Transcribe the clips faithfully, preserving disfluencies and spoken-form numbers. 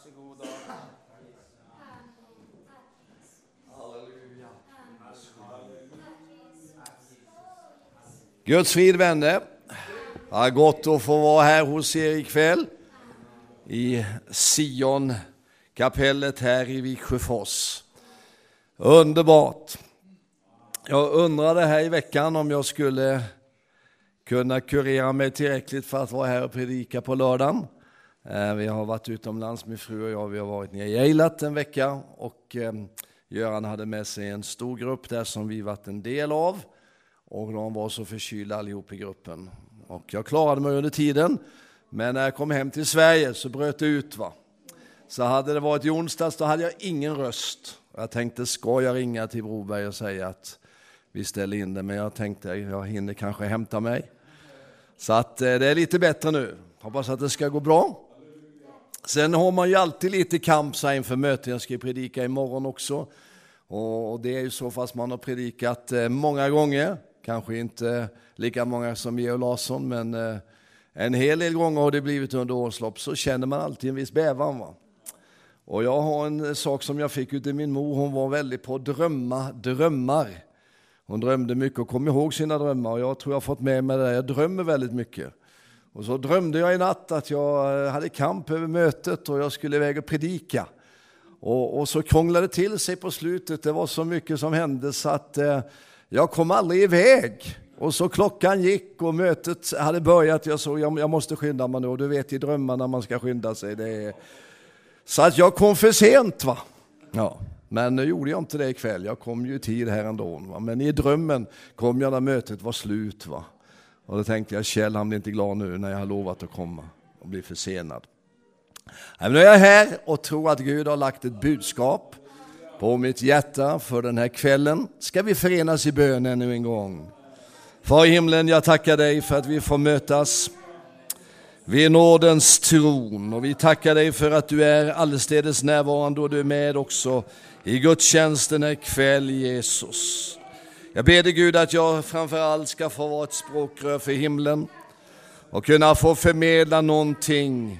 Varsågoda. Halleluja. Guds frid, vänner. Det är gott att få vara här hos er ikväll i Sion kapellet här i Viksjöfors. Underbart. Jag undrade här i veckan om jag skulle kunna kurera mig tillräckligt för att vara här och predika på lördagen. Vi har varit utomlands, min fru och jag, vi har varit nere i Eilat en vecka och eh, Göran hade med sig en stor grupp där som vi varit en del av och de var så förkylda allihop i gruppen. Och jag klarade mig under tiden, men när jag kom hem till Sverige så bröt det ut va. Så hade det varit i onsdags då hade jag ingen röst. Jag tänkte, ska jag ringa till Broberg och säga att vi ställer in det, men jag tänkte jag hinner kanske hämta mig. Så att eh, det är lite bättre nu. Hoppas att det ska gå bra. Sen har man ju alltid lite kamp så inför möten. Jag ska predika imorgon också. Och det är ju så fast man har predikat eh, många gånger. Kanske inte lika många som Georg Larsson, men eh, en hel del gånger har det blivit under årslopp. Så känner man alltid en viss bävan va. Och jag har en sak som jag fick ut i min mor. Hon var väldigt på drömma, drömmar. Hon drömde mycket och kom ihåg sina drömmar. Och jag tror jag har fått med mig det. Jag drömmer väldigt mycket. Och så drömde jag i natt att jag hade kamp över mötet och jag skulle iväg och predika. Och, och så krånglade det till sig på slutet. Det var så mycket som hände så att eh, jag kom aldrig iväg. Och så klockan gick och mötet hade börjat. Jag såg jag, jag måste skynda mig nu. Och du vet i drömmarna man ska skynda sig. Det är... Så att jag kom för sent va. Ja. Men nu gjorde jag inte det ikväll. Jag kom ju i tid här ändå. Va? Men i drömmen kom jag när mötet var slut va. Och då tänkte jag, Kjell han blir inte glad nu när jag har lovat att komma och bli försenad. Men nu är jag här och tror att Gud har lagt ett budskap på mitt hjärta för den här kvällen. Ska vi förenas i bön ännu en gång? Far i himlen, jag tackar dig för att vi får mötas vid nådens tron. Och vi tackar dig för att du är allestädes närvarande och du är med också i gudstjänsten här kväll, Jesus. Jag ber dig Gud att jag framförallt ska få vara ett språkrör för himlen och kunna få förmedla någonting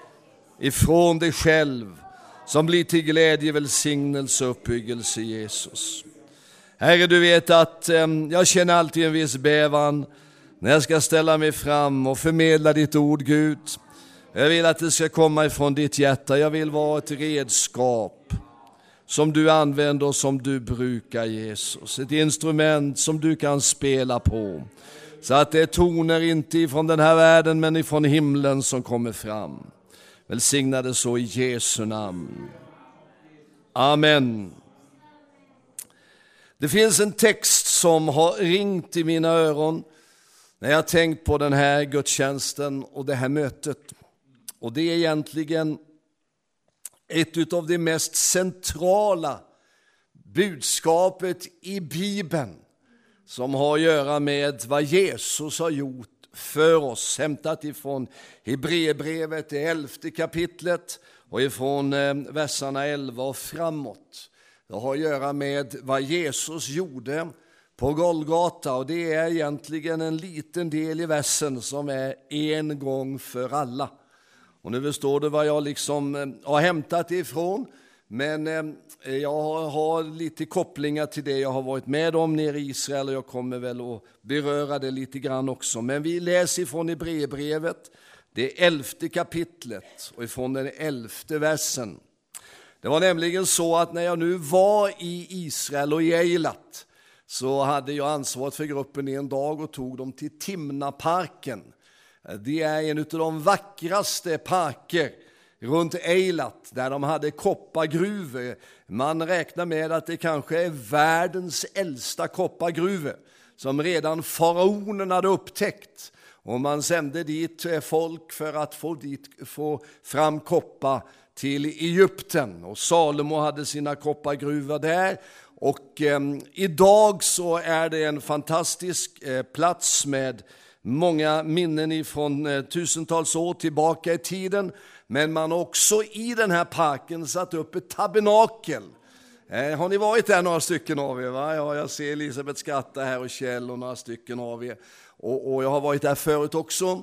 ifrån dig själv som blir till glädje, välsignelse och uppbyggelse, Jesus. Herre, du vet att eh, jag känner alltid en viss bävan när jag ska ställa mig fram och förmedla ditt ord, Gud. Jag vill att det ska komma ifrån ditt hjärta. Jag vill vara ett redskap som du använder och som du brukar, Jesus. Ett instrument som du kan spela på. Så att det är toner inte ifrån den här världen men ifrån himlen som kommer fram. Välsignade så i Jesu namn. Amen. Det finns en text som har ringt i mina öron när jag har tänkt på den här gudstjänsten och det här mötet. Och det är egentligen ett av de mest centrala budskapet i Bibeln som har att göra med vad Jesus har gjort för oss. Hämtat ifrån Hebreerbrevet, det elfte kapitlet och ifrån verserna elva och framåt. Det har att göra med vad Jesus gjorde på Golgata och det är egentligen en liten del i versen som är en gång för alla. Och nu förstår du vad jag liksom har hämtat ifrån. Men jag har lite kopplingar till det jag har varit med om nere i Israel. Och jag kommer väl att beröra det lite grann också. Men vi läser ifrån Hebreerbrevet, det elfte kapitlet och ifrån den elfte versen. Det var nämligen så att när jag nu var i Israel och i Eilat så hade jag ansvaret för gruppen en dag och tog dem till Timnaparken. Det är en av de vackraste parker runt Eilat där de hade koppargruvor. Man räknar med att det kanske är världens äldsta koppargruvor som redan faraonerna hade upptäckt. Och man sände dit folk för att få, dit, få fram koppar till Egypten. Och Salomo hade sina koppargruvor där. Och eh, idag så är det en fantastisk eh, plats med många minnen ifrån eh, tusentals år tillbaka i tiden. Men man har också i den här parken satt upp ett tabernakel. Eh, har ni varit där några stycken av er? Va? Ja, jag ser Elisabeth skratta här och Kjell och några stycken av er. Och, och jag har varit där förut också.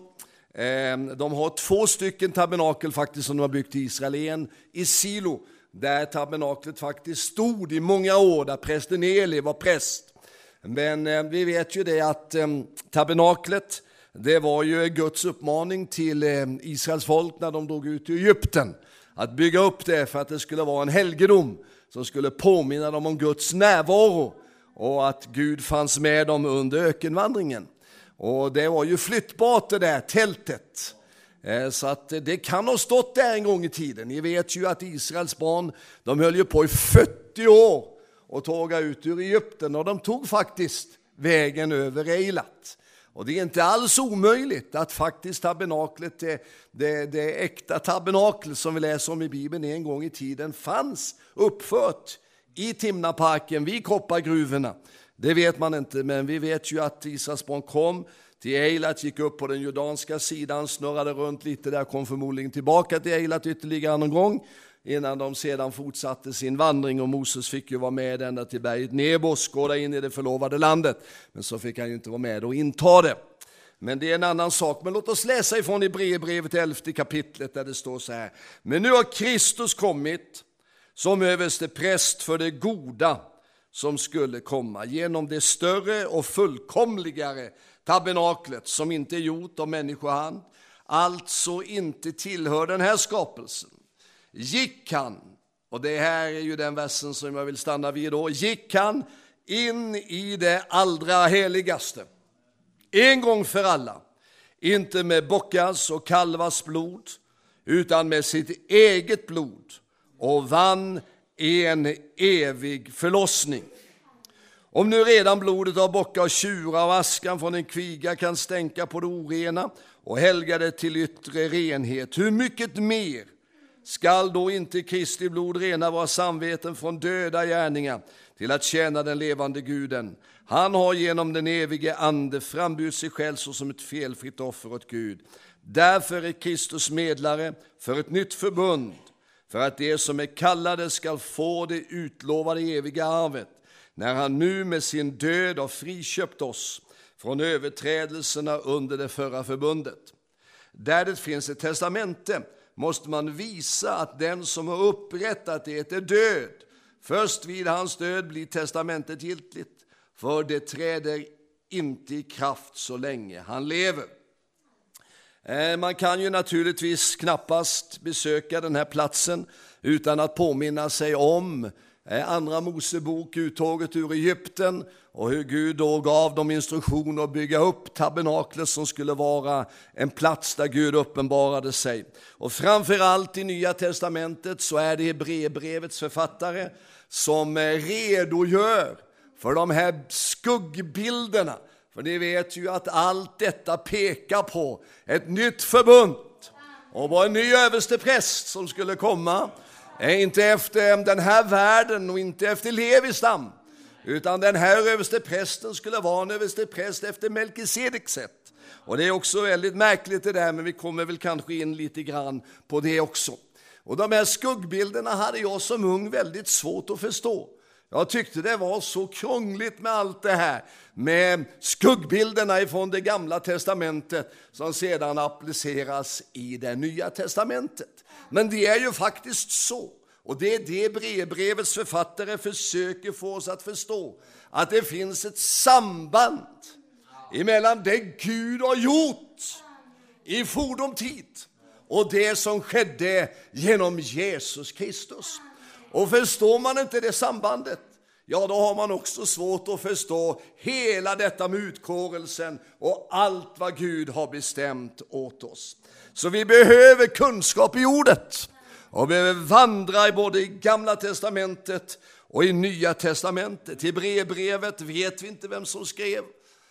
De har två stycken tabernakel faktiskt som de har byggt i Israel. En i Silo, där tabernaklet faktiskt stod i många år, där prästen Eli var präst. Men vi vet ju det att tabernaklet, det var ju Guds uppmaning till Israels folk när de drog ut i Egypten. Att bygga upp det för att det skulle vara en helgedom som skulle påminna dem om Guds närvaro. Och att Gud fanns med dem under ökenvandringen. Och det var ju flyttbart det där tältet. Så att det kan ha stått där en gång i tiden. Ni vet ju att Israels barn, de höll ju på i fyrtio år och tåga ut ur Egypten. Och de tog faktiskt vägen över Eilat. Och det är inte alls omöjligt att faktiskt tabernaklet, det, det, det äkta tabernakel som vi läser om i Bibeln en gång i tiden, fanns uppfört i Timnaparken vid koppargruvorna. Det vet man inte, men vi vet ju att Israels barn kom till Eilat, gick upp på den jordanska sidan, snurrade runt lite där, kom förmodligen tillbaka till Eilat ytterligare någon gång innan de sedan fortsatte sin vandring. Och Moses fick ju vara med ända till berget Nebo, skåda in i det förlovade landet, men så fick han ju inte vara med och inta det. Men det är en annan sak. Men låt oss läsa ifrån Hebreerbrevet elfte kapitlet där det står så här: men nu har Kristus kommit som överste präst för det goda som skulle komma, genom det större och fullkomligare tabernaklet som inte är gjort av människohand, alltså inte tillhör den här skapelsen. Gick han, och det här är ju den versen som jag vill stanna vid då, gick han in i det allra heligaste, en gång för alla, inte med bockars och kalvars blod, utan med sitt eget blod, och vann en evig förlossning. Om nu redan blodet av bockar och tjurar och askan från en kviga kan stänka på det orena och helga det till yttre renhet, hur mycket mer skall då inte Kristi blod rena våra samveten från döda gärningar till att tjäna den levande Guden? Han har genom den evige ande frambjudit sig själv såsom ett felfritt offer åt Gud. Därför är Kristus medlare för ett nytt förbund, för att de som är kallade skall få det utlovade eviga arvet, när han nu med sin död har friköpt oss från överträdelserna under det förra förbundet. Där det finns ett testamente måste man visa att den som har upprättat det är död. Först vid hans död blir testamentet giltigt, för det träder inte i kraft så länge han lever. Man kan ju naturligtvis knappast besöka den här platsen utan att påminna sig om Andra Mosebok, uttåget ur Egypten, och hur Gud då gav dem instruktioner att bygga upp tabernaklet som skulle vara en plats där Gud uppenbarade sig. Och framförallt i Nya testamentet så är det Hebreerbrevets författare som redogör för de här skuggbilderna. För ni vet ju att allt detta pekar på ett nytt förbund och var en ny överstepräst som skulle komma. Inte efter den här världen och inte efter Levis stam, utan den här översteprästen skulle vara en överstepräst efter Melkisedeks sätt. Och det är också väldigt märkligt det där, men vi kommer väl kanske in lite grann på det också. Och de här skuggbilderna hade jag som ung väldigt svårt att förstå. Jag tyckte det var så krångligt med allt det här med skuggbilderna ifrån det gamla testamentet som sedan appliceras i det nya testamentet. Men det är ju faktiskt så, och det är det Hebreerbrevets författare försöker få oss att förstå, att det finns ett samband emellan det Gud har gjort i fordomtid och det som skedde genom Jesus Kristus. Och förstår man inte det sambandet, ja då har man också svårt att förstå hela detta med utkårelsen och allt vad Gud har bestämt åt oss. Så vi behöver kunskap i ordet och vi behöver vandra i både i Gamla testamentet och i Nya testamentet. I Hebreerbrevet vet vi inte vem som skrev.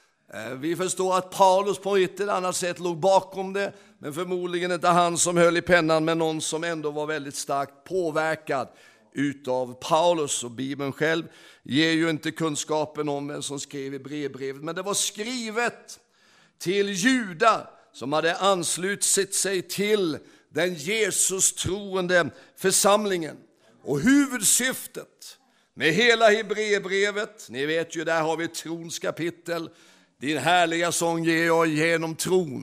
Vi förstår att Paulus på ett eller annat sätt låg bakom det, men förmodligen inte han som höll i pennan, men någon som ändå var väldigt starkt påverkad utav Paulus. Och Bibeln själv ger ju inte kunskapen om vem som skrev Hebreerbrevet, men det var skrivet till judar som hade anslutit sig till den Jesus troende församlingen. Och huvudsyftet med hela Hebreerbrevet, ni vet ju, där har vi trons kapitel. Din härliga sång ger jag genom tron.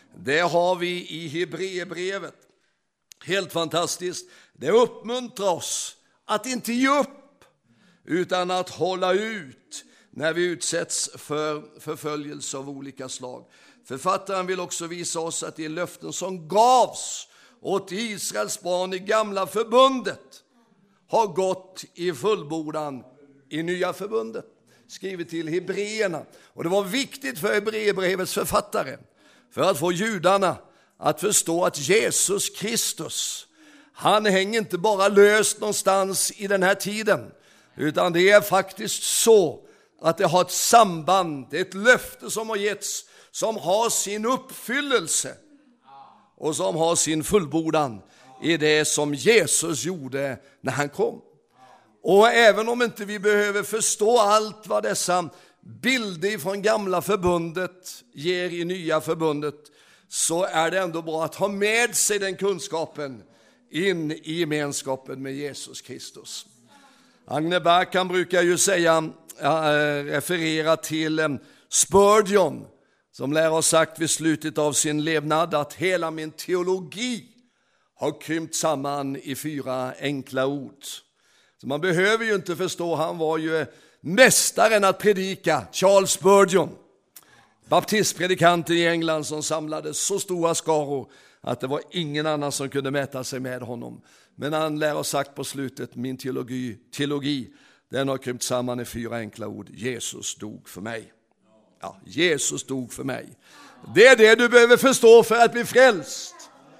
det har vi i Hebreerbrevet. Helt fantastiskt. Det uppmuntrar oss att inte ge upp utan att hålla ut när vi utsätts för förföljelse av olika slag. Författaren vill också visa oss att de löften som gavs åt Israels barn i gamla förbundet har gått i fullbordan i nya förbundet. Skrivet till Hebreerna. Och det var viktigt för Hebreerbrevets författare för att få judarna att förstå att Jesus Kristus, han hänger inte bara löst någonstans i den här tiden, utan det är faktiskt så att det har ett samband, det är ett löfte som har getts, som har sin uppfyllelse och som har sin fullbordan i det som Jesus gjorde när han kom. Och även om inte vi behöver förstå allt vad dessa bilder från gamla förbundet ger i nya förbundet, så är det ändå bra att ha med sig den kunskapen in i gemenskapen med Jesus Kristus. Agne Berg kan brukar ju säga, referera till Spurgeon, som lär ha sagt vid slutet av sin levnad att hela min teologi har krympt samman i fyra enkla ord. Så man behöver ju inte förstå, han var ju mästaren att predika, Charles Spurgeon. Baptistpredikanten i England som samlade så stora skaror att det var ingen annan som kunde mäta sig med honom. Men han lär ha sagt på slutet, min teologi, teologi den har krympt samman i fyra enkla ord. Jesus dog för mig. Ja, Jesus dog för mig. Det är det du behöver förstå för att bli frälst.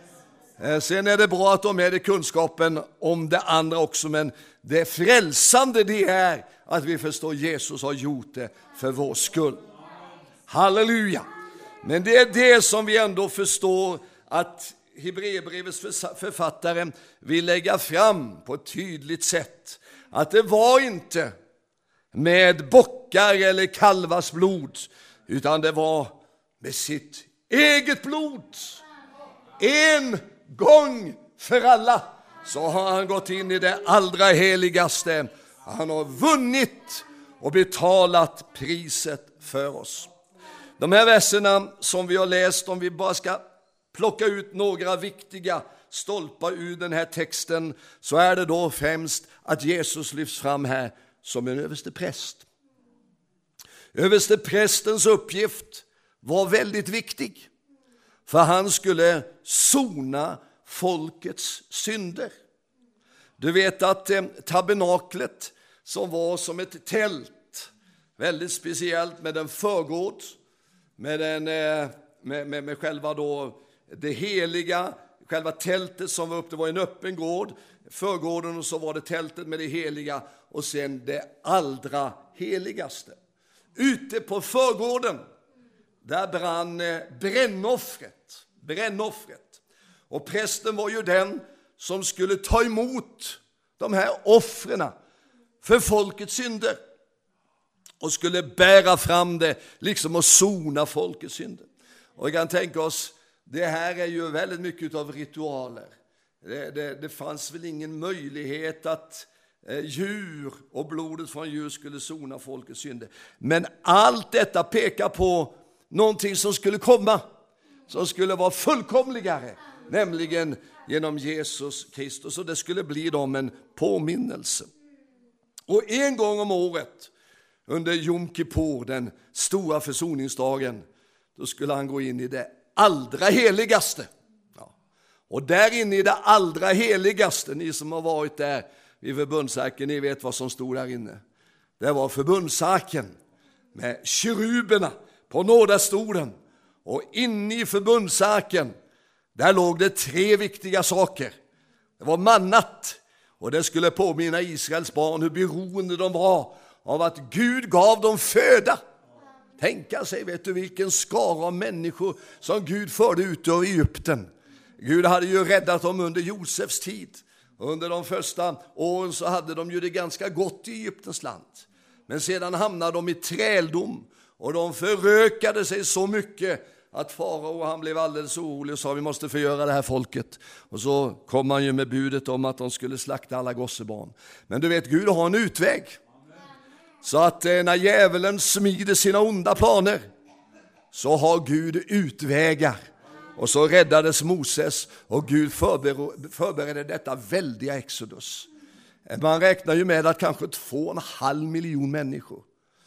Sen är det bra att de med dig kunskapen om det andra också, men det frälsande det är att vi förstår Jesus har gjort det för vår skull. Halleluja! Men det är det som vi ändå förstår att Hebreerbrevets författare vill lägga fram på ett tydligt sätt. Att det var inte med bockar eller kalvars blod, utan det var med sitt eget blod. En gång för alla så har han gått in i det allra heligaste. Han har vunnit och betalat priset för oss. De här verserna som vi har läst, om vi bara ska plocka ut några viktiga stolpar ur den här texten, så är det då främst att Jesus lyfts fram här som en överstepräst. Översteprästens uppgift var väldigt viktig, för han skulle sona folkets synder. Du vet att eh, tabernaklet som var som ett tält, väldigt speciellt med en förgård, med, den, eh, med, med, med själva då det heliga, själva tältet som var upp, det var en öppen gård, förgården, och så var det tältet med det heliga och sen det allra heligaste. Ute på förgården, där brann eh, brännoffret, brännoffret. Och prästen var ju den som skulle ta emot de här offrena för folkets synder och skulle bära fram det liksom och sona folkets synder. Och vi kan tänka oss, det här är ju väldigt mycket av ritualer. Det, det, det fanns väl ingen möjlighet att eh, djur och blodet från djur skulle sona folkets synder. Men allt detta pekar på någonting som skulle komma, som skulle vara fullkomligare, nämligen genom Jesus Kristus. Och det skulle bli dem en påminnelse. Och en gång om året, under Jom Kippur, den stora försoningsdagen, då skulle han gå in i det allra heligaste. Ja. Och där inne i det allra heligaste, ni som har varit där vid förbundsarken, ni vet vad som stod där inne. Det var förbundsarken med keruberna på nådastolen. Och inne i förbundsarken, där låg det tre viktiga saker. Det var mannat, och det skulle påminna Israels barn hur beroende de var av att Gud gav dem föda. Tänka sig, vet du vilken skara av människor som Gud förde ut ur Egypten. Gud hade ju räddat dem under Josefs tid. Under de första åren så hade de ju det ganska gott i Egyptens land. Men sedan hamnade de i träldom, och de förökade sig så mycket att farao, han blev alldeles orolig och sa, vi måste förgöra det här folket. Och så kom han ju med budet om att de skulle slakta alla gossebarn. Men du vet, Gud har en utväg. Så att när djävulen smider sina onda planer, så har Gud utvägar Och så räddades Moses och Gud förberedde detta väldiga exodus. Man räknar ju med att kanske två och en halv miljon människor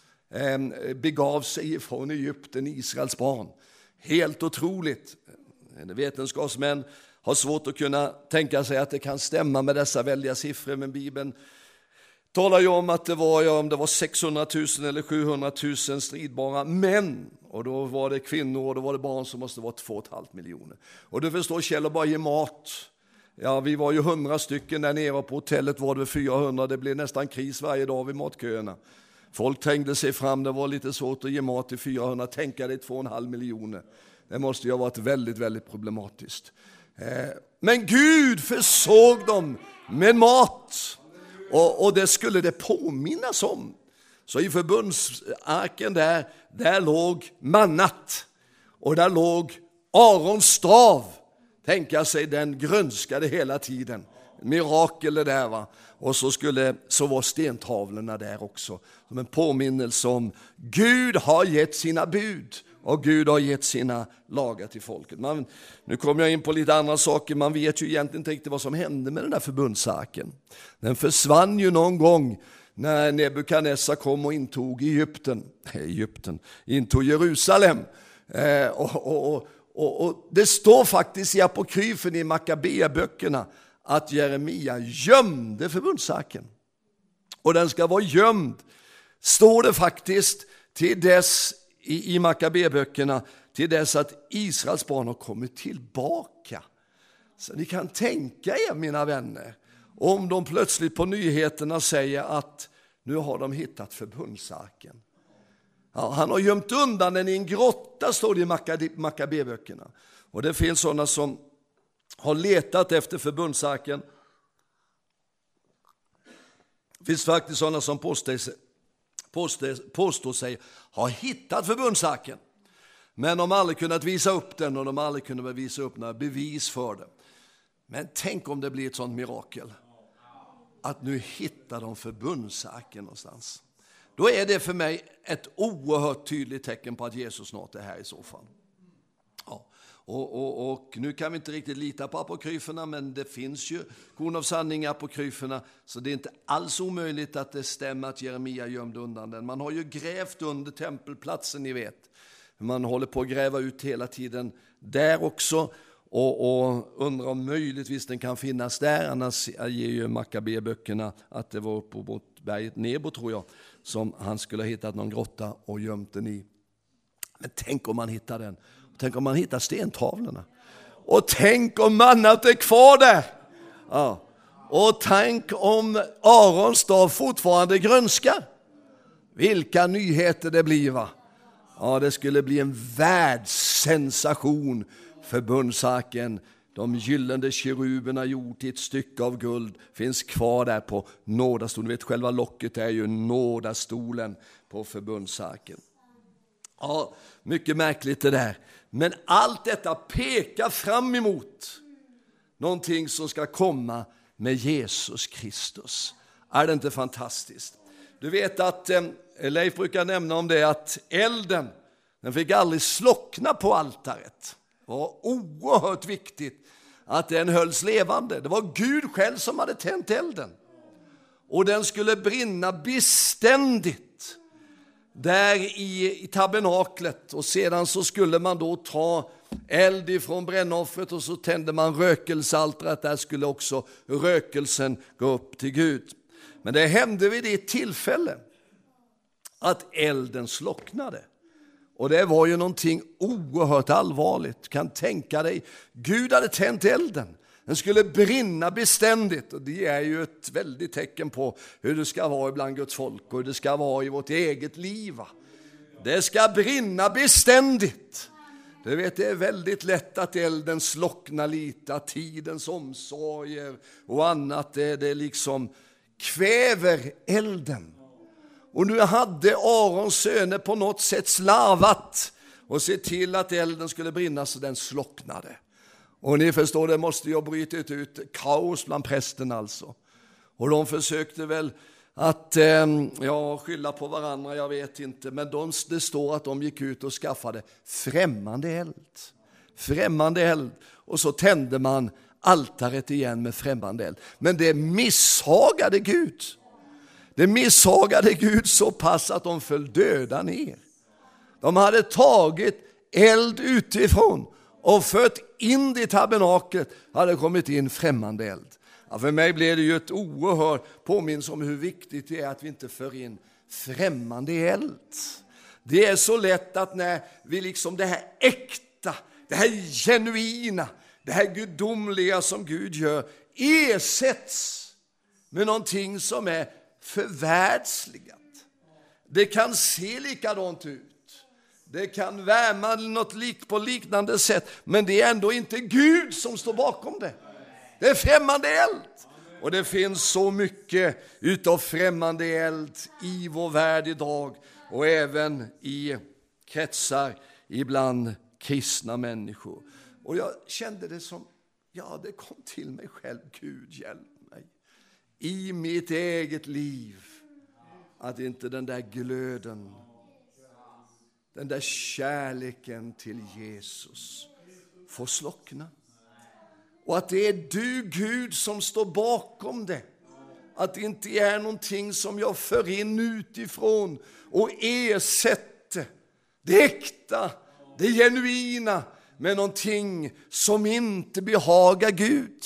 begav sig från Egypten, Israels barn. Helt otroligt. Vetenskapsmän har svårt att kunna tänka sig att det kan stämma med dessa väldiga siffror, men Bibeln talar ju om att det var, ja, om det var sexhundratusen eller sjuhundratusen stridbara män, och då var det kvinnor och då var det barn som måste vara två och ett halvt miljoner. Och du förstår, Kjell, bara ge mat. Ja, vi var ju hundra stycken där nere, på hotellet var det fyrahundra, det blev nästan kris varje dag vid matköerna. Folk trängde sig fram, det var lite svårt att ge mat till fyrahundra, tänka dig två och en halv miljoner. Det måste ju ha varit väldigt, väldigt problematiskt. Men Gud försåg dem med mat. Och, och det skulle det påminnas om. Så i förbundsarken där, där låg mannat. Och där låg Arons stav. Tänka sig, den grönskade hela tiden. Mirakel det där, va. Och så, skulle, så var stentavlorna där också. Som en påminnelse om Gud har gett sina bud. Och Gud har gett sina lagar till folket. Man, nu kommer jag in på lite andra saker. Man vet ju egentligen inte riktigt vad som hände med den där förbundsarken. Den försvann ju någon gång när Nebukadnessar kom och intog Egypten. Egypten intog Jerusalem. Eh, och, och, och, och, och det står faktiskt i apokryfen i Makabea-böckerna att Jeremia gömde förbundsarken. Och den ska vara gömd, står det faktiskt, till dess i, i Makabea-böckerna, till dess att Israels barn har kommit tillbaka. Så ni kan tänka er, mina vänner, om de plötsligt på nyheterna säger att nu har de hittat förbundsarken. Ja, han har gömt undan den i en grotta, står det i Makabea-böckerna. Och det finns sådana som har letat efter förbundsarken. Det finns faktiskt sådana som påstår sig, påstår, påstår sig ha hittat förbundsarken. Men de har aldrig kunnat visa upp den, och de har aldrig kunnat visa upp några bevis för det. Men tänk om det blir ett sånt mirakel. Att nu hittar de förbundsarken någonstans. Då är det för mig ett oerhört tydligt tecken på att Jesus snart är här i så fall. Ja. Och, och, och nu kan vi inte riktigt lita på apokryferna, men det finns ju korn av sanning i apokryferna, så det är inte alls omöjligt att det stämmer att Jeremia gömde undan den. Man har ju grävt under tempelplatsen, ni vet. Man håller på att gräva ut hela tiden där också, och, och undrar om möjligtvis den kan finnas där. Annars ger ju Makabea-böckerna att det var på mot berget Nebo, tror jag, som han skulle ha hittat någon grotta och gömt den i. Men tänk om man hittar den. Tänk om man hittar stentavlorna. Och tänk om mannat är kvar där. Ja. Och tänk om Arons stav fortfarande grönskar. Vilka nyheter det blir, va? Ja, det skulle bli en världssensation. Förbundsarken, de gyllene keruberna gjort i ett stycke av guld, finns kvar där på nådastolen. Vet, själva locket är ju nådastolen på förbundsarken. Ja, mycket märkligt det där. Men allt detta pekar fram emot någonting som ska komma med Jesus Kristus. Är det inte fantastiskt? Du vet att eh, Leif brukar nämna om det, att elden, den fick aldrig slockna på altaret. Det var oerhört viktigt att den hölls levande. Det var Gud själv som hade tänt elden. Och den skulle brinna beständigt där i, i tabernaklet. Och sedan så skulle man då ta eld ifrån brännoffret och så tände man rökelsaltret. Där skulle också rökelsen gå upp till Gud. Men det hände vid det tillfälle att elden slocknade. Och det var ju någonting oerhört allvarligt. Kan tänka dig, Gud hade tänt elden. Den skulle brinna beständigt, och det är ju ett väldigt tecken på hur det ska vara ibland Guds folk och hur det ska vara i vårt eget liv. Det ska brinna beständigt. Du vet, det är väldigt lätt att elden slocknar lite, att tidens omsorger och annat, det, det liksom kväver elden. Och nu hade Arons söner på något sätt slarvat och se till att elden skulle brinna, så den slocknade. Och ni förstår, det måste ju ha brutit ut kaos bland prästen alltså. Och de försökte väl att eh, ja, skylla på varandra, jag vet inte. Men de, det står att de gick ut och skaffade främmande eld. främmande eld. Och så tände man altaret igen med främmande eld. Men det misshagade Gud. Det misshagade Gud så pass att de föll döda ner. De hade tagit eld utifrån och fört in i tabernaklet, hade kommit in främmande eld. Ja, för mig blev det ju ett oerhört påminnelse om hur viktigt det är att vi inte för in främmande eld. Det är så lätt att när vi liksom det här äkta, det här genuina, det här gudomliga som Gud gör ersätts med någonting som är förvärldsligat. Det kan se likadant ut. Det kan värma något lik på liknande sätt, men det är ändå inte Gud som står bakom det. Det är främmande eld. Och det finns så mycket utav främmande eld i vår värld idag och även i kretsar ibland kristna människor. Och jag kände det som, ja, det kom till mig själv. Gud, hjälp mig i mitt eget liv att inte den där glöden, den där kärleken till Jesus får slockna. Och att det är du, Gud, som står bakom det. Att det inte är någonting som jag för in utifrån och ersätter det äkta, det genuina med någonting som inte behagar Gud.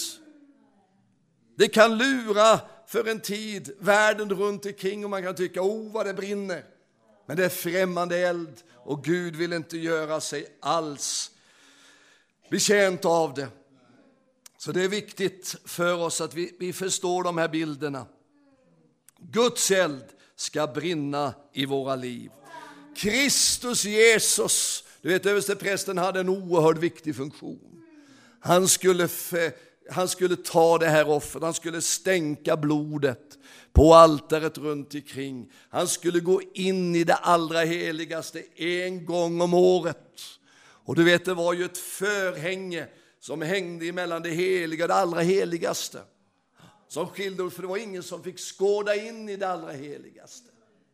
Det kan lura för en tid världen runt omkring och man kan tycka, oh vad det brinner. Men det är främmande eld och Gud vill inte göra sig alls betjänt av det. Så det är viktigt för oss att vi, vi förstår de här bilderna. Guds eld ska brinna i våra liv. Kristus Jesus, du vet, översteprästen hade en oerhört viktig funktion. Han skulle, han skulle ta det här offret, han skulle stänka blodet på altaret runt omkring. Han skulle gå in i det allra heligaste en gång om året. Och du vet, det var ju ett förhänge som hängde mellan det heliga och det allra heligaste. Som skilde, för det var ingen som fick skåda in i det allra heligaste.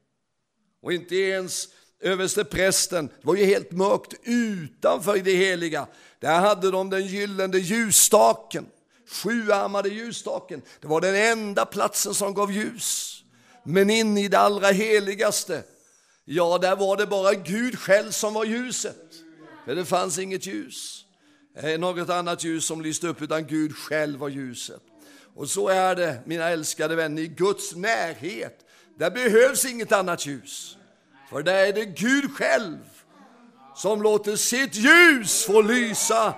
Och inte ens översteprästen, det var ju helt mörkt utanför det heliga. Där hade de den gyllene ljusstaken, sjuarmade ljusstaken. Det var den enda platsen som gav ljus. Men in i det allra heligaste, ja, där var det bara Gud själv som var ljuset. För det fanns inget ljus. Något annat ljus som lyste upp, utan Gud själv var ljuset. Och så är det, mina älskade vänner, i Guds närhet. Där behövs inget annat ljus. För där är det Gud själv som låter sitt ljus få lysa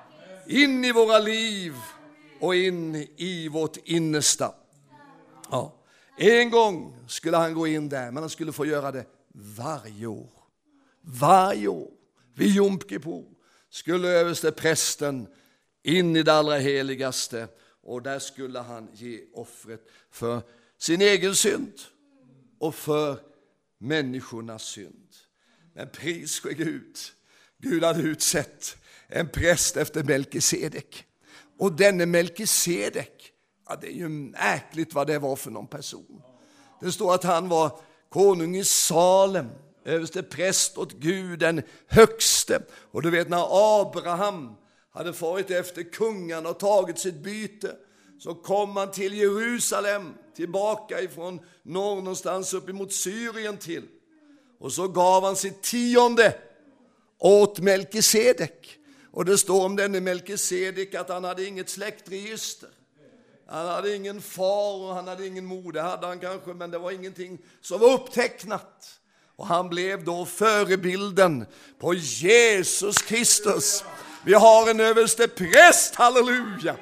in i våra liv och in i vårt innersta. Ja. En gång skulle han gå in där, men han skulle få göra det varje år. Varje år. Vid Jom Kippur skulle översteprästen in i det allra heligaste, och där skulle han ge offret för sin egen synd och för människornas synd. Men pris ske Gud. Gud hade utsett en präst efter Melkisedek. Och denne Melkisedek, ja, det är ju märkligt vad det var för någon person. Det står att han var konung i Salem, överste präst åt Gud den högste. Och du vet, när Abraham hade farit efter kungarna och tagit sitt byte, så kom han till Jerusalem, tillbaka ifrån norr någonstans upp emot Syrien till. Och så gav han sitt tionde åt Melkisedek. Och det står om denne Melkisedek att han hade inget släktregister. Han hade ingen far och han hade ingen mor. Det hade han kanske, men det var ingenting som var upptecknat. Och han blev då förebilden på Jesus Kristus. Vi har en överste präst, halleluja,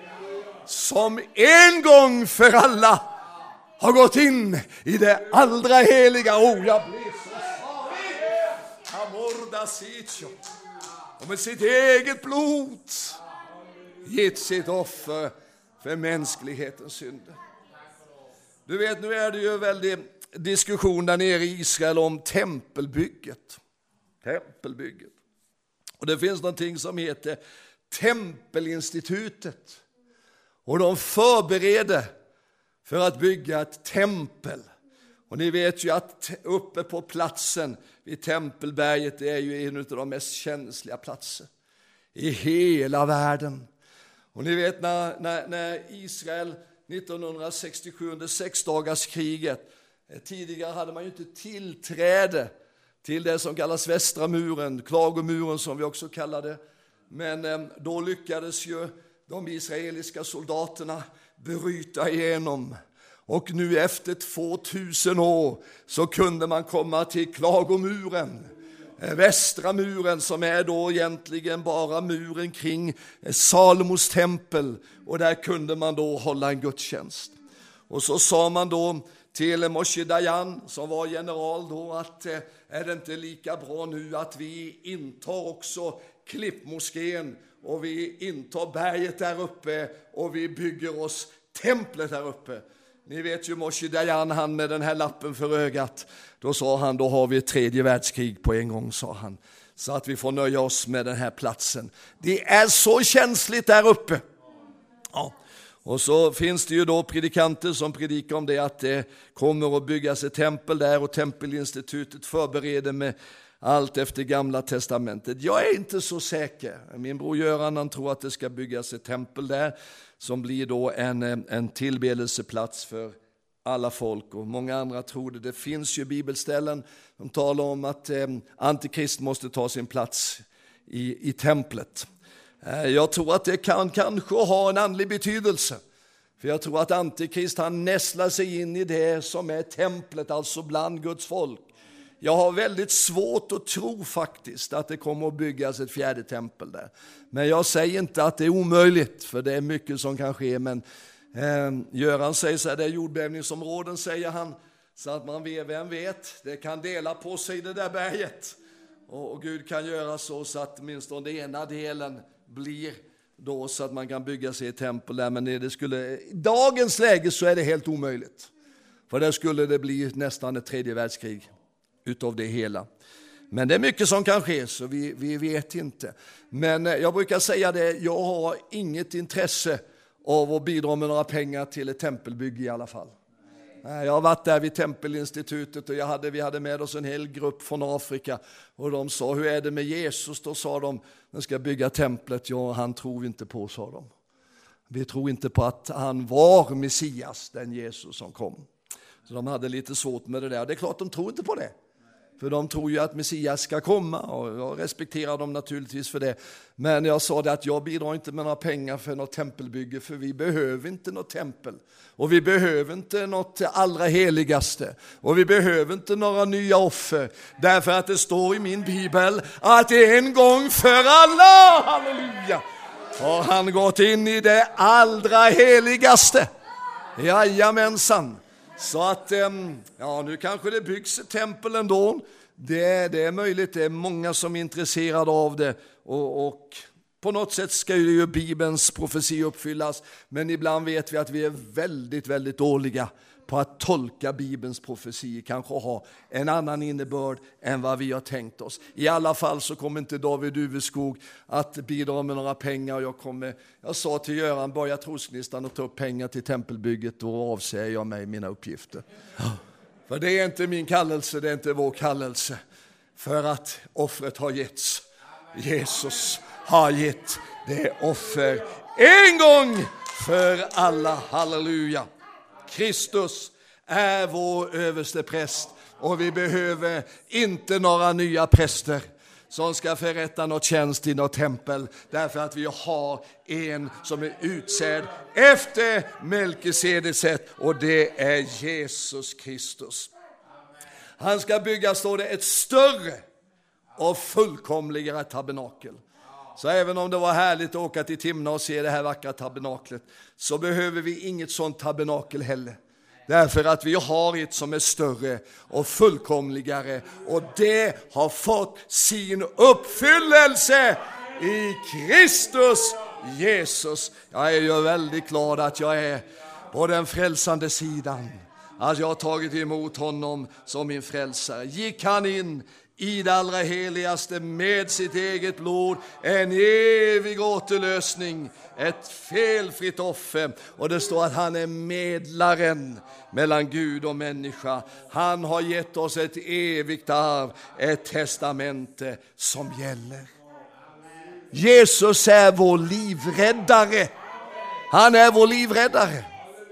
som en gång för alla har gått in i det allra heliga. Oh, jag blir så salig. Och med sitt eget blod gett sitt offer för mänsklighetens synder. Du vet, nu är det ju väldigt diskussion där nere i Israel om tempelbygget. Tempelbygget. Och det finns någonting som heter Tempelinstitutet. Och de förbereder för att bygga ett tempel. Och ni vet ju att uppe på platsen vid Tempelberget, det är ju en av de mest känsliga platser. i hela världen. Och ni vet när, när, när Israel nittonhundrasextiosju under sexdagarskriget, tidigare hade man ju inte tillträde till det som kallas västra muren, klagomuren som vi också kallade. Men då lyckades ju de israeliska soldaterna bryta igenom. Och nu efter tvåtusen år så kunde man komma till klagomuren. Västra muren som är då egentligen bara muren kring Salomos tempel. Och där kunde man då hålla en gudstjänst. Och så sa man då till Moshe Dayan som var general då att är det inte lika bra nu att vi intar också Klippmoskén och vi intar berget där uppe och vi bygger oss templet där uppe. Ni vet ju Moshe Dayan, han med den här lappen för ögat. Då sa han, då har vi ett tredje världskrig på en gång, sa han. Så att vi får nöja oss med den här platsen. Det är så känsligt där uppe. Ja. Och så finns det ju då predikanter som predikar om det att det kommer att byggas ett tempel där och tempelinstitutet förbereder med allt efter gamla testamentet. Jag är inte så säker. Min bror Göran han tror att det ska byggas ett tempel där som blir då en, en tillbedelseplats för alla folk. Och många andra tror det. Det finns ju bibelställen som talar om att eh, antikrist måste ta sin plats i, i templet. Eh, jag tror att det kan kanske ha en andlig betydelse. För jag tror att antikrist han nästlar sig in i det som är templet, alltså bland Guds folk. Jag har väldigt svårt att tro faktiskt att det kommer att byggas ett fjärde tempel där. Men jag säger inte att det är omöjligt, för det är mycket som kan ske. Men eh, Göran säger så här, det är jordbävningsområden säger han. Så att man vet, vem vet, det kan dela på sig det där berget. Och, och Gud kan göra så, så att minst den ena delen blir då så att man kan bygga sig ett tempel där. Men det skulle, i dagens läge så är det helt omöjligt. För där skulle det bli nästan ett tredje världskrig utav det hela. Men det är mycket som kan ske så vi, vi vet inte. Men jag brukar säga det, jag har inget intresse av att bidra med några pengar till ett tempelbygge i alla fall. Jag har varit där vid tempelinstitutet och jag hade, vi hade med oss en hel grupp från Afrika. Och de sa, hur är det med Jesus? Då sa de, de ska bygga templet. Ja, han tror vi inte på, sa de. Vi tror inte på att han var Messias, den Jesus som kom. Så de hade lite svårt med det där. Det är klart de tror inte på det. För de tror ju att Messias ska komma och jag respekterar dem naturligtvis för det. Men jag sa det att jag bidrar inte med några pengar för något tempelbygge, för vi behöver inte något tempel. Och vi behöver inte något allra heligaste. Och vi behöver inte några nya offer. Därför att det står i min bibel att det är en gång för alla, halleluja, har han gått in i det allra heligaste. Jajamensan. Så att, ja, nu kanske det byggs ett tempel ändå. Det, det är möjligt, det är många som är intresserade av det. Och, och på något sätt ska ju Bibelns profeti uppfyllas. Men ibland vet vi att vi är väldigt, väldigt dåliga på att tolka Bibelns profeti. Kanske ha en annan innebörd än vad vi har tänkt oss. I alla fall så kommer inte David Uveskog att bidra med några pengar. Jag, kommer, jag sa till Göran, börja troslistan och ta upp pengar till tempelbygget. Då avsäger jag mig mina uppgifter. För det är inte min kallelse, det är inte vår kallelse. För att offret har getts. Jesus har gett det offer en gång för alla. Halleluja. Kristus är vår överste präst och vi behöver inte några nya präster som ska förrätta något tjänst i något tempel, därför att vi har en som är utsedd efter Melkisedeks sätt och det är Jesus Kristus. Han ska bygga, står det, ett större och fullkomligare tabernakel. Så även om det var härligt att åka till Timna och se det här vackra tabernaklet, så behöver vi inget sånt tabernakel heller. Därför att vi har ett som är större och fullkomligare, och det har fått sin uppfyllelse i Kristus Jesus. Jag är ju väldigt glad att jag är på den frälsande sidan. Att jag har tagit emot honom som min frälsare. Gick han in i det allra heligaste med sitt eget blod, en evig återlösning, ett felfritt offer. Och det står att han är medlaren mellan Gud och människa. Han har gett oss ett evigt arv, ett testamente som gäller. Jesus är vår livräddare. Han är vår livräddare.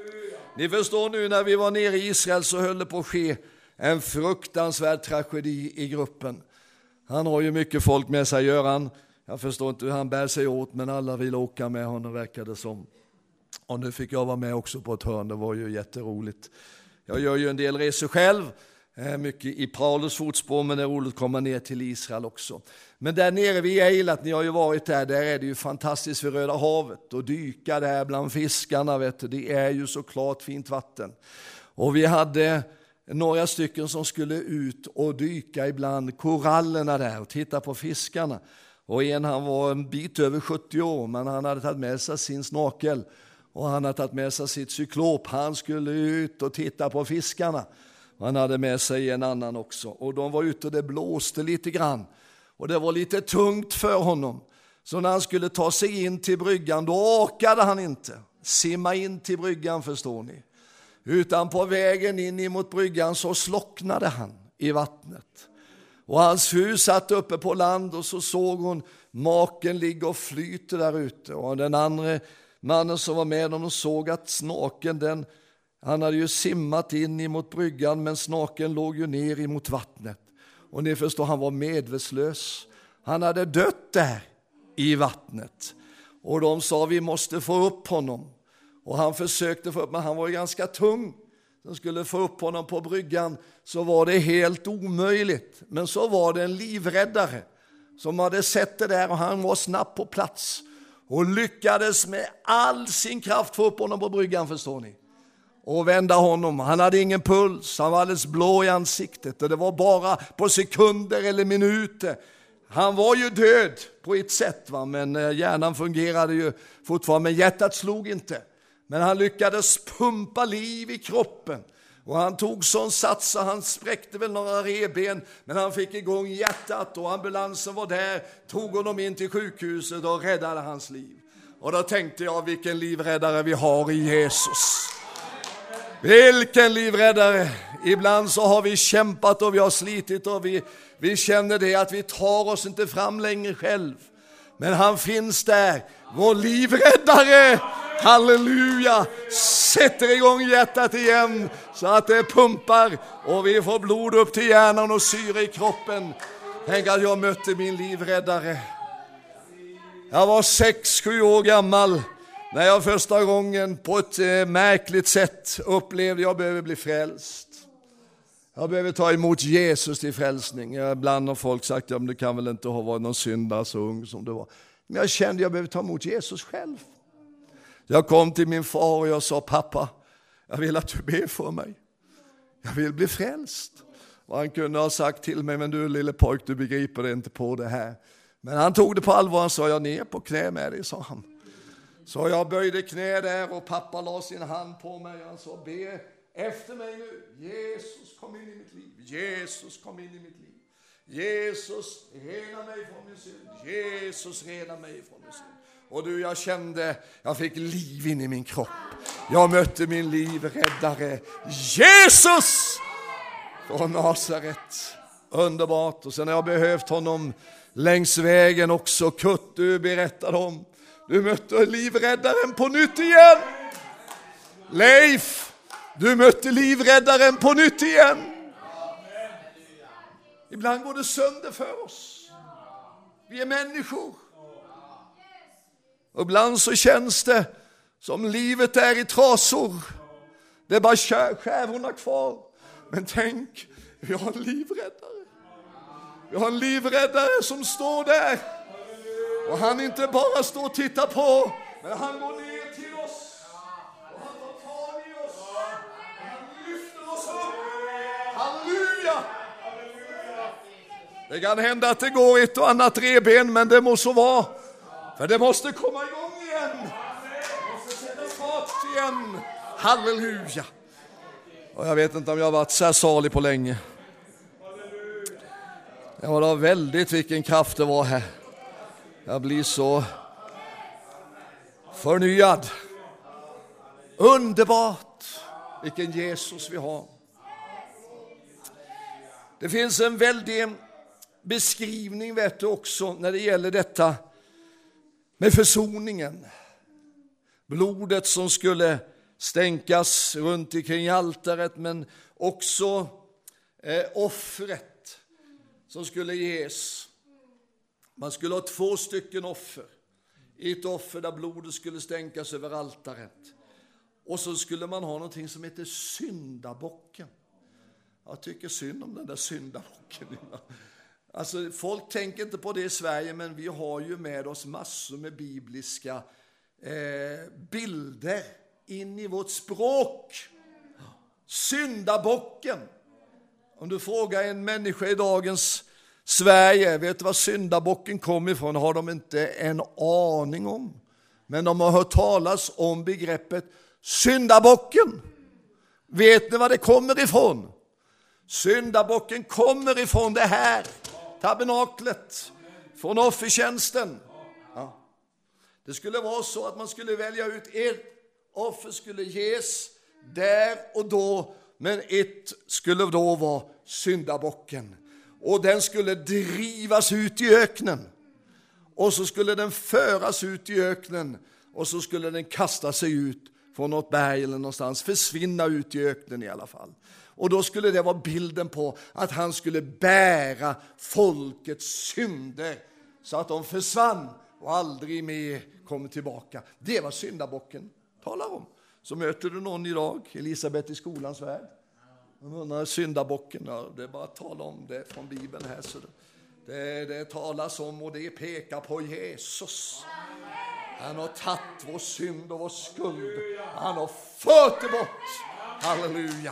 Ni förstår nu, när vi var nere i Israel så höll det på att ske en fruktansvärd tragedi i gruppen. Han har ju mycket folk med sig, Göran. Jag förstår inte hur han bär sig åt, men alla vill åka med honom, verkade som. Och nu fick jag vara med också på ett hörn, det var ju jätteroligt. Jag gör ju en del resor själv, mycket i Paulus fotspår, men det är roligt att komma ner till Israel också. Men där nere vid Eilat, ni har ju varit där, där är det ju fantastiskt vid Röda havet. Och dyka där bland fiskarna, vet du, det är ju såklart fint vatten. Och vi hade några stycken som skulle ut och dyka ibland korallerna där och titta på fiskarna. Och en, han var en bit över sjuttio år, men han hade tagit med sig sin snorkel. Och han hade tagit med sig sitt cyklop. Han skulle ut och titta på fiskarna. Han hade med sig en annan också. Och de var ute och det blåste lite grann. Och det var lite tungt för honom. Så när han skulle ta sig in till bryggan, då orkade han inte simma in till bryggan, förstår ni. Utan på vägen in emot bryggan så slocknade han i vattnet. Och hans fru satt uppe på land och så såg hon maken ligga och flyta där ute. Och den andra mannen som var med dem såg att snaken, den, han hade ju simmat in emot bryggan, men snaken låg ju ner emot vattnet. Och ni förstår, han var medvetslös. Han hade dött där i vattnet. Och de sa, vi måste få upp honom. Och han försökte få upp, men han var ju ganska tung. De skulle få upp honom på bryggan, så var det helt omöjligt. Men så var det en livräddare som hade sett det där, och han var snabbt på plats. Och lyckades med all sin kraft få upp honom på bryggan, förstår ni. Och vända honom. Han hade ingen puls, han var alldeles blå i ansiktet. Och det var bara på sekunder eller minuter. Han var ju död på ett sätt, va? Men hjärnan fungerade ju fortfarande, men hjärtat slog inte. Men han lyckades pumpa liv i kroppen. Och han tog sån sats så han spräckte väl några reben. Men han fick igång hjärtat och ambulansen var där. Tog honom in till sjukhuset och räddade hans liv. Och då tänkte jag, vilken livräddare vi har i Jesus. Vilken livräddare. Ibland så har vi kämpat och vi har slitit och vi, vi känner det att vi tar oss inte fram längre själv. Men han finns där, vår livräddare. Halleluja, sätter igång hjärtat igen så att det pumpar och vi får blod upp till hjärnan och syre i kroppen. Tänk att jag mötte min livräddare. Jag var sex, sju år gammal när jag första gången på ett märkligt sätt upplevde jag behöver bli frälst. Jag behöver ta emot Jesus till frälsning. Ibland har folk sagt, ja, men du kan väl inte ha varit någon syndare så ung som du var. Men jag kände att jag behöver ta emot Jesus själv. Jag kom till min far och jag sa, pappa, jag vill att du ber för mig. Jag vill bli frälst. Och han kunde ha sagt till mig, men du lille pojk, du begriper det inte på det här. Men han tog det på allvar, han sa, jag ner på knä med dig, sa han. Så jag böjde knä där och pappa la sin hand på mig. Han sa, be efter mig nu. Jesus, kom in i mitt liv. Jesus, kom in i mitt liv. Jesus, rena mig från min synd. Jesus, rena mig från min synd. Och du, jag kände, jag fick liv in i min kropp. Jag mötte min livräddare, Jesus från Nasaret. Underbart. Och sen har jag behövt honom längs vägen också. Kurt, du berättade om. Du mötte livräddaren på nytt igen. Leif, du mötte livräddaren på nytt igen. Ibland går det sönder för oss. Vi är människor. Och ibland så känns det som livet är i trasor. Det är bara skärvorna kvar. Men tänk, vi har en livräddare. Vi har en livräddare som står där. Och han inte bara står och tittar på, men han går ner till oss. Och han tar tag i oss. Och han lyfter oss upp. Halleluja! Det kan hända att det går ett och annat reben, men det måste vara. För det måste komma igång igen. Det måste sätta fart igen. Halleluja. Och jag vet inte om jag har varit så här salig på länge. Det var väldigt vilken kraft det var här. Jag blir så förnyad. Underbart. Vilken Jesus vi har. Det finns en väldig beskrivning, vet du, också när det gäller detta med försoningen. Blodet som skulle stänkas runt omkring altaret, men också eh, offret som skulle ges. Man skulle ha två stycken offer. Ett offer där blodet skulle stänkas över altaret. Och så skulle man ha någonting som heter syndabocken. Jag tycker synd om den där syndabocken. Alltså, folk tänker inte på det i Sverige, men vi har ju med oss massor med bibliska eh, bilder in i vårt språk. Syndabocken. Om du frågar en människa i dagens Sverige, vet du var syndabocken kommer ifrån? Har de inte en aning om. Men de har hört talas om begreppet syndabocken. Vet ni var det kommer ifrån? Syndabocken kommer ifrån det här tabernaklet, från offertjänsten. Ja. Det skulle vara så att man skulle välja ut ett offer skulle ges där och då, men ett skulle då vara syndabocken. Och den skulle drivas ut i öknen. Och så skulle den föras ut i öknen. Och så skulle den kasta sig ut från något berg eller någonstans. Försvinna ut i öknen i alla fall. Och då skulle det vara bilden på att han skulle bära folkets synder. Så att de försvann och aldrig mer kom tillbaka. Det var syndabocken talar om. Så möter du någon idag, Elisabeth i skolans värld. De undrar syndabocken, ja, det är bara att tala om det från Bibeln här. Så det, det, det talas om och det pekar på Jesus. Han har tagit vår synd och vår skuld. Han har fört det bort. Halleluja.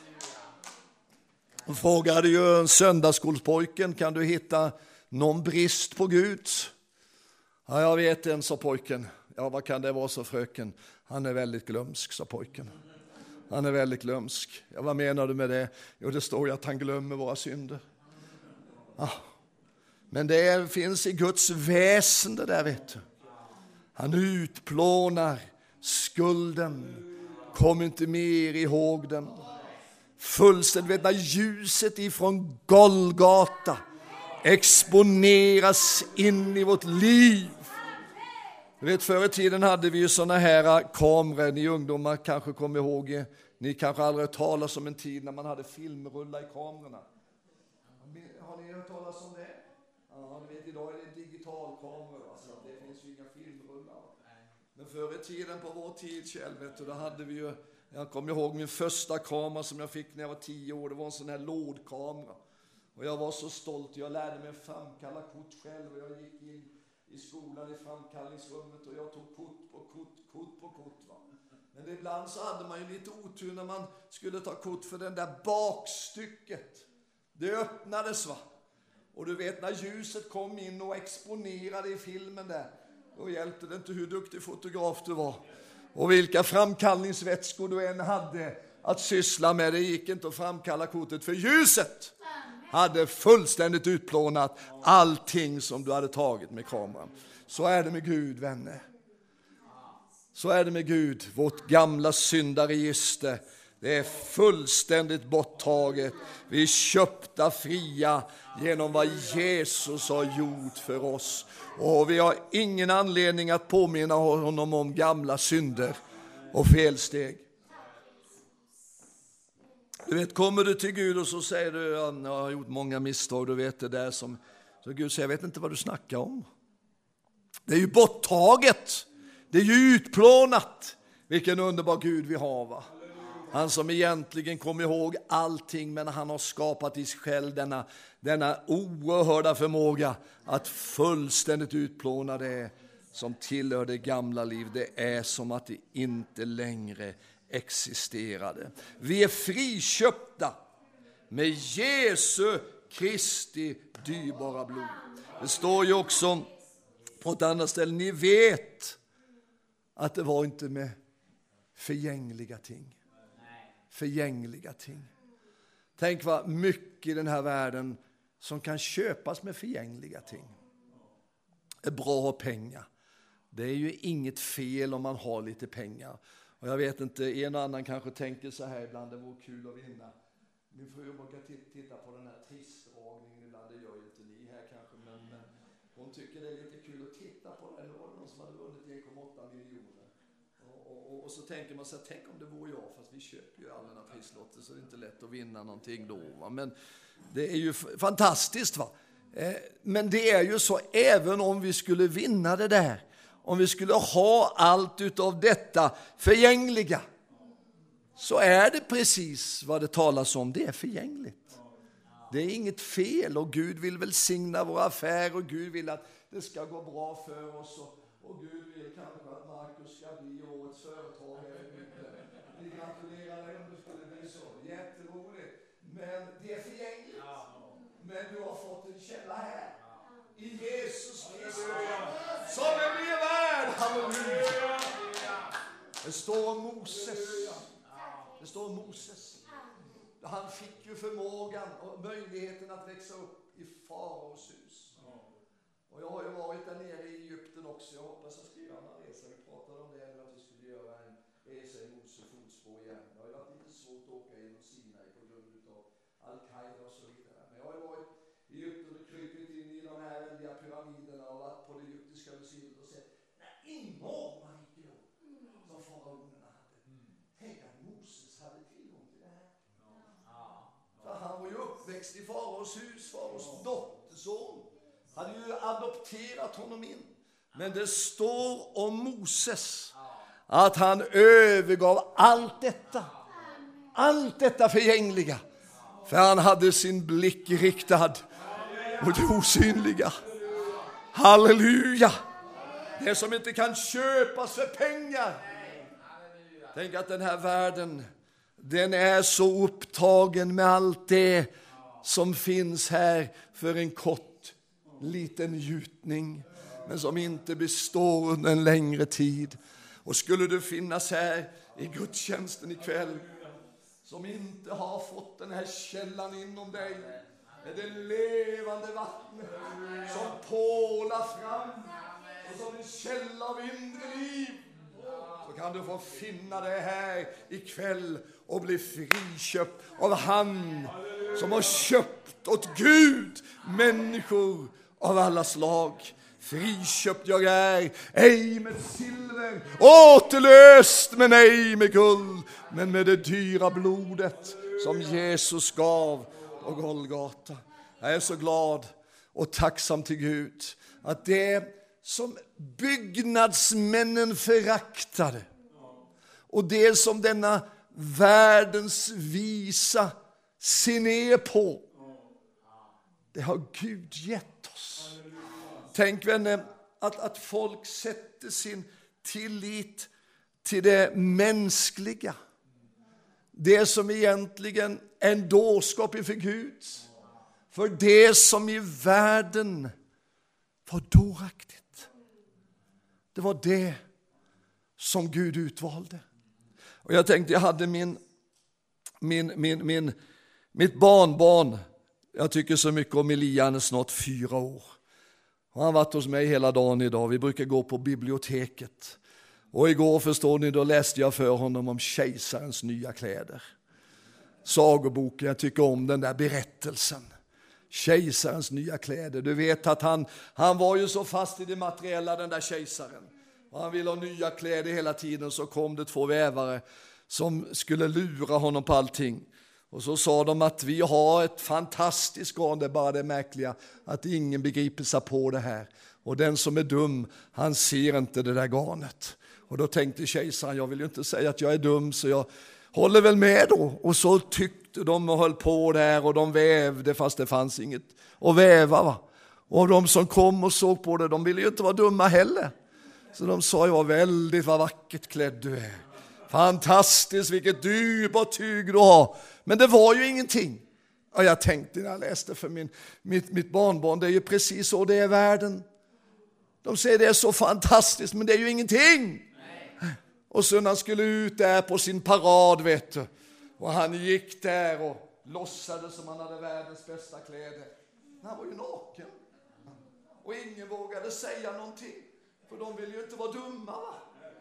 Och frågade ju en söndagsskolspojken, kan du hitta någon brist på Gud? Ja, jag vet en, sa pojken. Ja, vad kan det vara, så fröken? Han är väldigt glömsk, sa pojken. Han är väldigt glömsk. Ja, vad menar du med det? Jo, det står ju att han glömmer våra synder. Ja. Men det finns i Guds väsen det där, vet du. Han utplånar skulden. Kom inte mer ihåg den. Fullständigt, vet när ljuset ifrån Golgata exponeras in i vårt liv. Du vet, förr i tiden hade vi ju såna här kameror. Ni ungdomar kanske kommer ihåg. Ni kanske aldrig hört talas om en tid när man hade filmrullar i kamerorna. Har ni hört talas om det? Ja, ni vet, idag är det digitalkameror. Alltså, det finns ju inga filmrullar. Men förr i tiden, på vår tid, Kjell, vet du, då hade vi ju... Jag kommer ihåg min första kamera som jag fick när jag var tio år. Det var en sån här lådkamera. Och jag var så stolt. Jag lärde mig framkalla kort själv. Och jag gick in i skolan i framkallningsrummet. Och jag tog kort på kort, kort på kort. Va? Men ibland så hade man ju lite otur när man skulle ta kort, för den där bakstycket. Det öppnades, va. Och du vet, när ljuset kom in och exponerade i filmen där. Då hjälpte det inte hur duktig fotograf du var. Och vilka framkallningsvätskor du än hade att syssla med. Det gick inte att framkalla kortet, för ljuset hade fullständigt utplånat allting som du hade tagit med kameran. Så är det med Gud, vänner. Så är det med Gud. Vårt gamla syndaregister, det är fullständigt borttaget. Vi är köpta fria genom vad Jesus har gjort för oss. Och vi har ingen anledning att påminna honom om gamla synder och felsteg. Du vet, kommer du till Gud och så säger du, ja, jag har gjort många misstag, du vet det där som... Så Gud säger, jag vet inte vad du snackar om. Det är ju borttaget. Det är ju utplånat. Vilken underbar Gud vi har, va? Han som egentligen kommer ihåg allting, men han har skapat i sig själv denna, denna oerhörda förmåga att fullständigt utplåna det som tillhör det gamla liv. Det är som att det inte längre existerade. Vi är friköpta med Jesu Kristi dyrbara blod. Det står ju också på ett annat ställe, ni vet att det var inte med förgängliga ting. Förgängliga ting. Tänk vad mycket i den här världen som kan köpas med förgängliga ting. Det är bra att ha pengar. Det är ju inget fel om man har lite pengar. Och jag vet inte, en och annan kanske tänker så här ibland, det vore kul att vinna. Min fru brukar titta på den här trissdragningen ibland, det gör ju inte ni här kanske, men, men hon tycker det är lite kul att titta på det. Det var någon som hade vunnit en komma åtta miljoner. Och, och, och, och så tänker man så här, tänk om det vore jag, fast vi köper ju allmänna prislotter så det är inte lätt att vinna någonting då. Va? Men det är ju f- fantastiskt va. Eh, men det är ju så, även om vi skulle vinna det där, om vi skulle ha allt utav detta förgängliga, så är det precis vad det talas om, det är förgängligt. Det är inget fel och Gud vill välsigna våra affärer och Gud vill att det ska gå bra för oss och, och Gud vill kanske att Marcus ska bli årets företagare. Vi gratulerar dig om det skulle bli så. Jätteroligt. Men det är förgängligt. Men du har fått en källa här. I Jesus Kristus. Som är mer värd. Halleluja. Det står om Moses. Det står om Moses. Han fick ju förmågan och möjligheten att växa upp i faraos hus. Och jag har ju varit där nere i Egypten också. Jag hoppas att skriva en resa. Vi pratade om det, att vi skulle göra en resa i Mose fotspår igen. Det har ju varit lite svårt att åka genom Sinai på grund av Al-Qaida och så vidare. Men jag har ju varit i Egypten och krypit in i de här väldiga pyramiderna och varit på det egyptiska museet och sett när enorma rikedom som faraonerna hade. Tänk att Moses hade tillgång till det här. För han var ju uppväxt i faraos hus, faraos dotterson. Hade ju adopterat honom in. Men det står om Moses att han övergav allt detta. Allt detta förgängliga. För han hade sin blick riktad mot det osynliga. Halleluja! Det som inte kan köpas för pengar. Tänk att den här världen, den är så upptagen med allt det som finns här för en kort liten njutning, men som inte består under en längre tid. Och skulle du finnas här i gudstjänsten ikväll som inte har fått den här källan inom dig med det levande vattnet som pålar fram och som en källa av inre liv, så kan du få finna det här ikväll och bli friköpt av han som har köpt åt Gud människor av alla slag. Friköpt jag är, ej med silver, återlöst men ej med guld, men med det dyra blodet som Jesus gav på Golgata. Jag är så glad och tacksam till Gud att det som byggnadsmännen föraktade och det som denna världens visa ser ner på, det har Gud gett oss. Tänk vänner, att, att folk sätter sin tillit till det mänskliga. Det som egentligen är en dårskap inför Gud. För det som i världen var dåraktigt, det var det som Gud utvalde. Och jag tänkte, jag hade min, min, min, min, mitt barnbarn. Jag tycker så mycket om Elia, han är snart fyra år. Och han har varit hos mig hela dagen idag. Vi brukar gå på biblioteket. Och igår, förstår ni, då läste jag för honom om kejsarens nya kläder. Sagoboken, jag tycker om den där berättelsen. Kejsarens nya kläder. Du vet att han, han var ju så fast i det materiella, den där kejsaren. Och han ville ha nya kläder hela tiden. Så kom det två vävare som skulle lura honom på allting. Och så sa de att vi har ett fantastiskt garn, det är bara det märkliga att ingen begriper sig på det här. Och den som är dum, han ser inte det där garnet. Och då tänkte kejsaren, jag vill ju inte säga att jag är dum så jag håller väl med då. Och så tyckte de och höll på där och de vävde fast det fanns inget att väva. Va? Och de som kom och såg på det, de ville ju inte vara dumma heller. Så de sa, ja väldigt vad vackert klädd du är. Fantastiskt, vilket dyrbart tyg du har. Men det var ju ingenting. Och jag tänkte när jag läste för min, mitt, mitt barnbarn, det är ju precis så det är världen. De säger det är så fantastiskt, men det är ju ingenting. Nej. Och så när han skulle ut där på sin parad, vet du. Och han gick där och låtsades som han hade världens bästa kläder. Han var ju naken. Och ingen vågade säga någonting. För de vill ju inte vara dumma, va?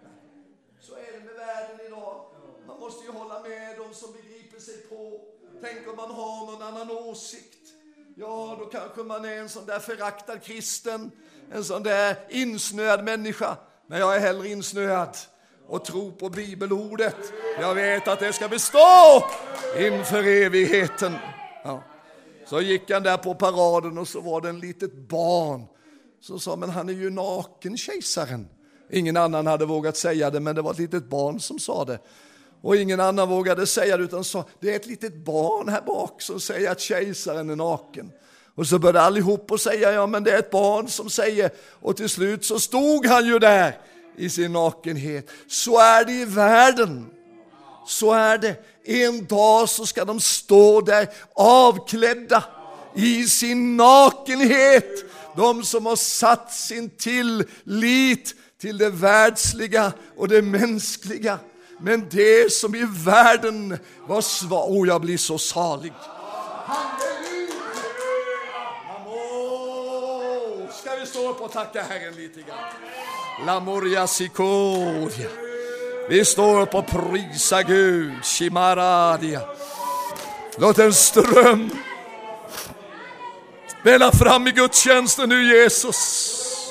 Så är det med världen idag. Man måste ju hålla med de som begriper sig på. Tänk om man har någon annan åsikt. Ja, då kanske man är en sån där föraktad kristen. En sån där insnöad människa. Men jag är hellre insnöad och tror på bibelordet. Jag vet att det ska bestå inför evigheten. Ja. Så gick han där på paraden och så var det en litet barn. Så sa, men han är ju naken, kejsaren. Ingen annan hade vågat säga det, men det var ett litet barn som sa det. Och ingen annan vågade säga det, utan sa, det är ett litet barn här bak som säger att kejsaren är naken. Och så började allihop och säga, ja men det är ett barn som säger. Och till slut så stod han ju där i sin nakenhet. Så är det i världen. Så är det. En dag så ska de stå där avklädda i sin nakenhet. De som har satt sin tillit till det världsliga och det mänskliga. Men det som i världen var svagt. Åh, jag blir så salig. Ska vi stå upp och tacka Herren lite grann? La moria sikoria. Vi står upp och prisar Gud. Shimaradia. Låt en ström välla fram i gudstjänsten nu, Jesus.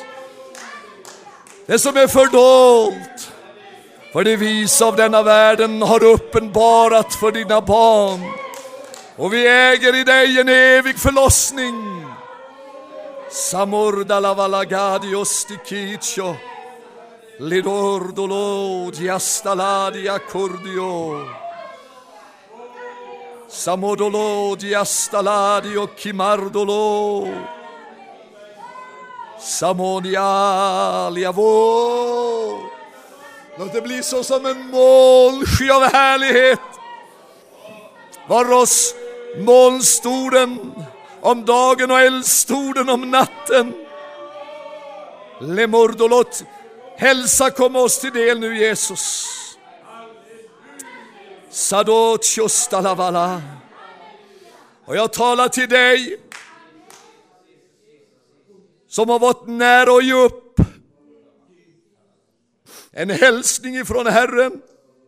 Det som är fördolt för det vis av denna världen har uppenbarat för dina barn. Och vi äger i dig en evig förlossning. Samorda la valagadio stikicho. Lidordolo diastaladia cordio. Samodolo diastaladio kimardolo. Samonialia vår. Låt det bli så som en molnsky av härlighet. Var oss molnstoden om dagen och eldstoden om natten. Lemordolot, hälsa kom oss till del nu, Jesus. Sadot tjostalavala. Och jag talar till dig som har varit nära att ge upp. En hälsning ifrån Herren.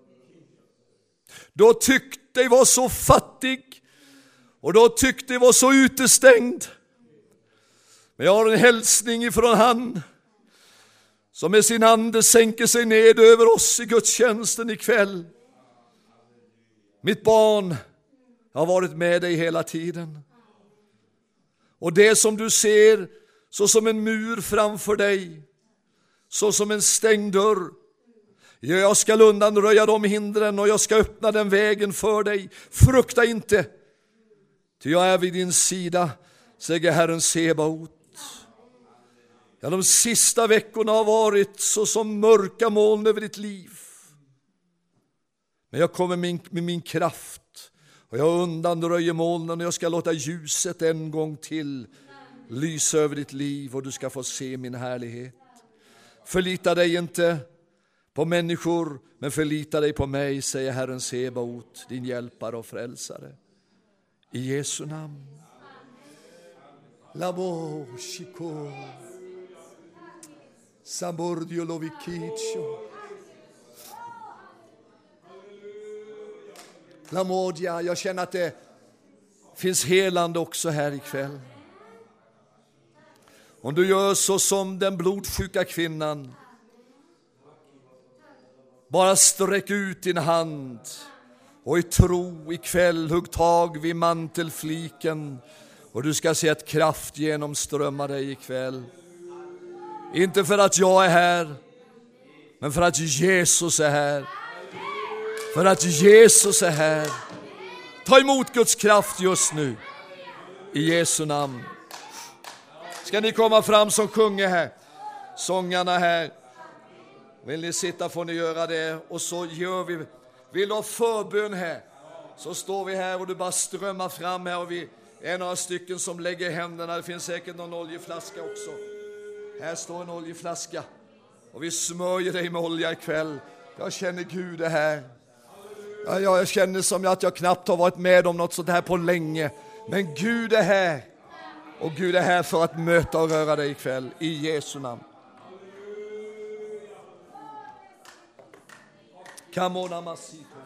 Då tyckte jag var så fattig. Och då tyckte jag var så utestängd. Men jag har en hälsning ifrån han. Som med sin ande sänker sig ned över oss i gudstjänsten ikväll. Mitt barn har varit med dig hela tiden. Och det som du ser så som en mur framför dig. Så som en stängd dörr. Ja, jag ska undanröja de hindren och jag ska öppna den vägen för dig. Frukta inte. Ty jag är vid din sida, säger Herren Sebaot. Ja, de sista veckorna har varit så som mörka moln över ditt liv. Men jag kommer med min, med min kraft och jag undanröjer molnen och jag ska låta ljuset en gång till lysa över ditt liv och du ska få se min härlighet. Förlita dig inte på människor, men förlita dig på mig, säger Herren Sebaot, din hjälpare och frälsare. I Jesu namn. Labo shiko. Sambordio lovikicho. Lamodia, jag känner att det finns helande också här ikväll. Om du gör så som den blodsjuka kvinnan. Bara sträck ut din hand och i tro ikväll hugg tag vid mantelfliken och du ska se att kraft genomströmmar dig ikväll. Inte för att jag är här, men för att Jesus är här. För att Jesus är här. Ta emot Guds kraft just nu. I Jesu namn. Ska ni komma fram som sjunger här? Sångarna här. Vill ni sitta får ni göra det. Och så gör vi. Vill du ha förbön här? Så står vi här och du bara strömmar fram här. Och vi är några stycken som lägger händerna. Det finns säkert någon oljeflaska också. Här står en oljeflaska. Och vi smörjer dig med olja ikväll. Jag känner Gud är här. Ja, jag känner som att jag knappt har varit med om något sånt här på länge. Men Gud är här. Och Gud är här för att möta och röra dig ikväll. I Jesu namn. Kamona masito.